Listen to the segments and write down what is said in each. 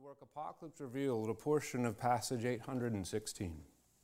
work Apocalypse Revealed, a portion of passage 816.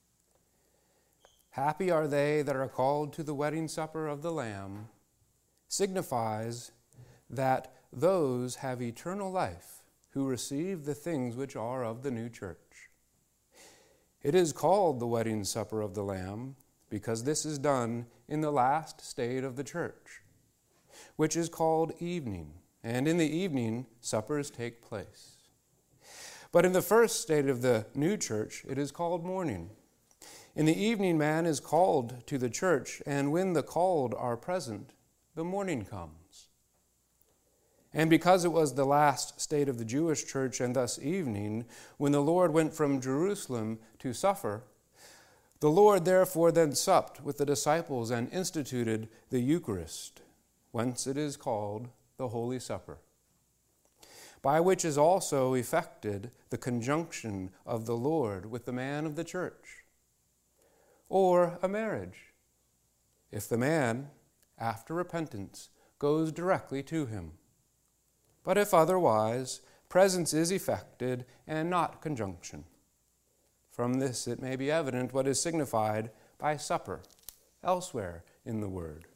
Happy are they that are called to the wedding supper of the Lamb, signifies that those have eternal life who receive the things which are of the new church. It is called the wedding supper of the Lamb because this is done in the last state of the church, which is called evening, and in the evening suppers take place. But in the first state of the new church, it is called morning. In the evening man is called to the church, and when the called are present, the morning comes. And because it was the last state of the Jewish church, and thus evening, when the Lord went from Jerusalem to suffer, the Lord therefore then supped with the disciples and instituted the Eucharist, whence it is called the Holy Supper, by which is also effected the conjunction of the Lord with the man of the church, or a marriage, if the man, after repentance, goes directly to him. But if otherwise, presence is effected and not conjunction. From this it may be evident what is signified by supper elsewhere in the word.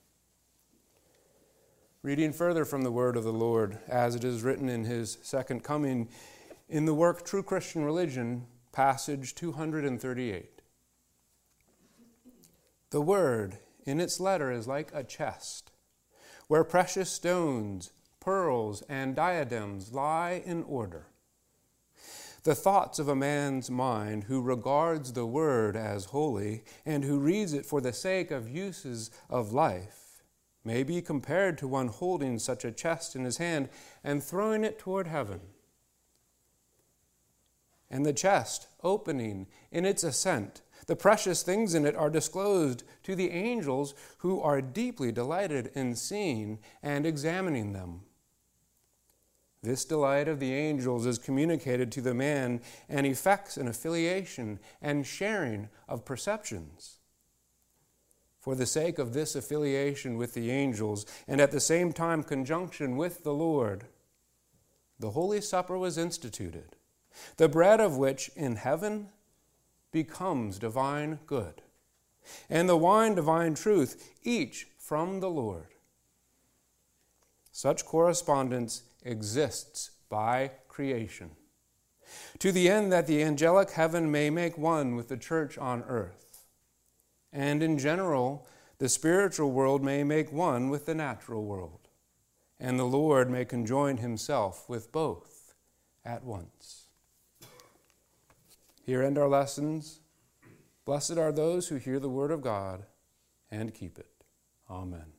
Reading further from the word of the Lord, as it is written in his second coming, in the work True Christian Religion, passage 238. The word in its letter is like a chest, where precious stones, pearls, and diadems lie in order. The thoughts of a man's mind who regards the word as holy and who reads it for the sake of uses of life may be compared to one holding such a chest in his hand and throwing it toward heaven. And the chest, opening in its ascent, the precious things in it are disclosed to the angels who are deeply delighted in seeing and examining them. This delight of the angels is communicated to the man and effects an affiliation and sharing of perceptions. For the sake of this affiliation with the angels, and at the same time conjunction with the Lord, the Holy Supper was instituted, the bread of which in heaven becomes divine good, and the wine divine truth, each from the Lord. Such correspondence exists by creation, to the end that the angelic heaven may make one with the church on earth, and in general, the spiritual world may make one with the natural world, and the Lord may conjoin himself with both at once. Here end our lessons. Blessed are those who hear the word of God and keep it. Amen.